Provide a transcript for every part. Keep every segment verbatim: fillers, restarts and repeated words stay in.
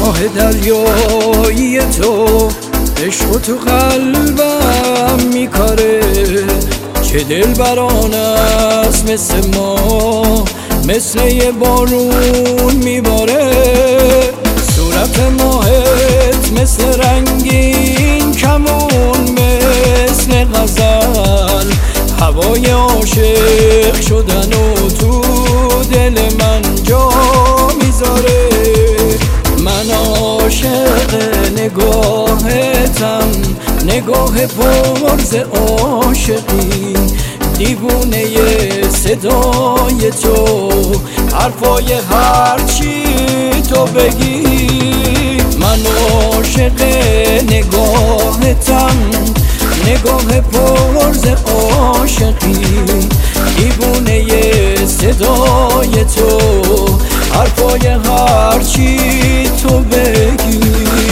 آه دریایی تو عشق تو قلبم میکاره، چه دلبران است مثل ما، مثل یه بارون میباره. صورت ماهت مثل رنگین کمون، مثل غزل هوای عاشق شدن و تو دل من جا میذاره. من عاشق نگاهتم، نگاه پرز عاشقی، دیوونه صدای تو، حرفای هرچی تو بگی. من عاشق نگاهتم، نگاه پرز عاشقی، دیوونه صدای تو، حرفای هرچی تو بگی.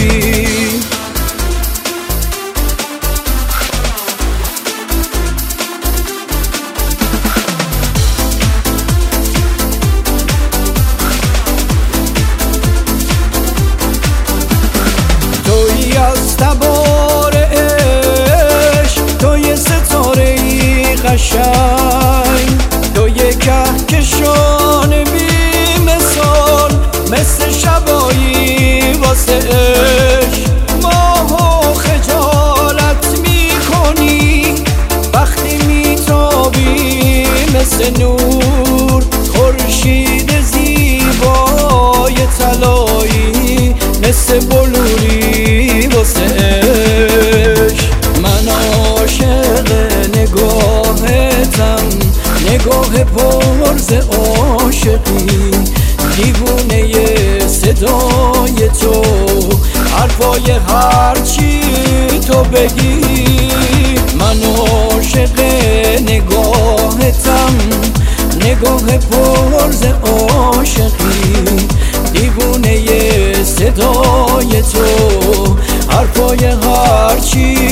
تویی از تبار عشق، توی ستاره‌ای قشنگ، توی کهکشان بی مثال، مثل شبایی واسه عشق. ماهو خجالت میکنی وقتی میتابی، مثل نور خورشید زیبای طلایی، مثل بلوری واسه عشق. من عاشق نگاهتم، نگاه پرز عاشقی، دیوونه صدای تو، حرفای هرچی تو بگی. من عاشق نگاهتم، نگاه پرز عاشقی، دیوونه صدای تو، حرفای هرچی